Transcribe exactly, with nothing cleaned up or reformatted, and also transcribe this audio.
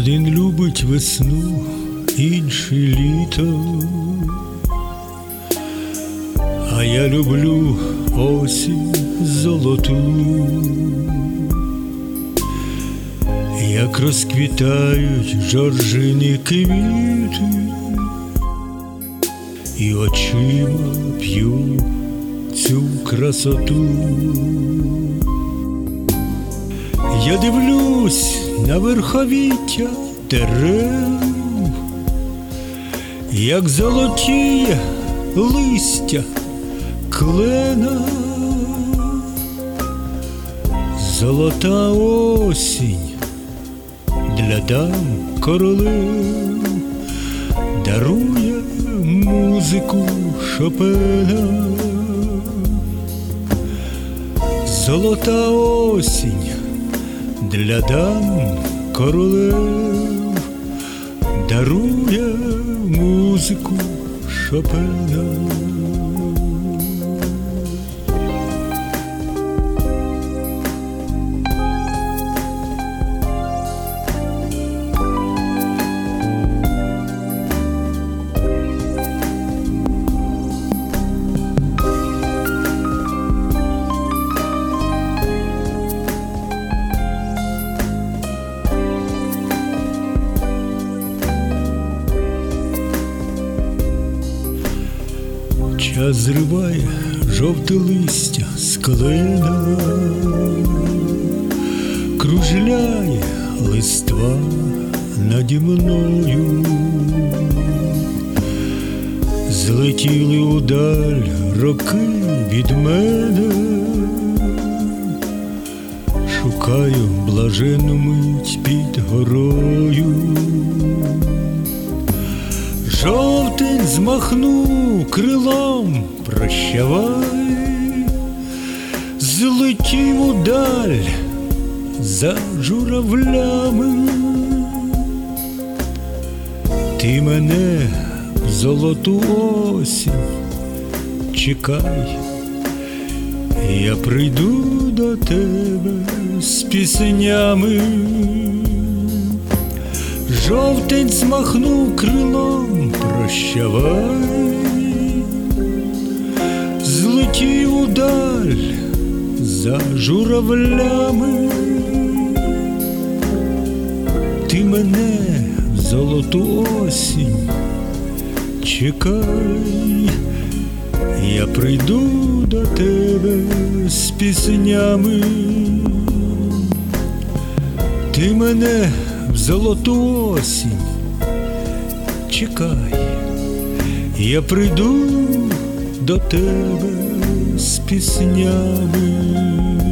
Один любить весну, інший літо, а я люблю осінь золоту. Як розквітають жоржині квіти, і очима п'ю цю красоту. Я дивлюсь на верховіття дерев, як золотіє листя клена. Золота осінь для дам королев дарує музику Шопена. Золота осінь для дам королев дарує музику Шопена. Час зриває жовте листя з клена, кружляє листва наді мною. Злетіли удаль роки від мене, шукаю блаженну мить під горою. Жовтень змахнув крилом, прощавай, злетів удаль за журавлями. Ти мене в золоту осінь чекай, я прийду до тебе з піснями. Жовтень змахнув крилом, прощавай, злетів удаль за журавлями. Ти мене в золоту осінь чекай, я прийду до тебе з піснями. Ти мене в золоту осінь чекай, я прийду до тебе з піснями.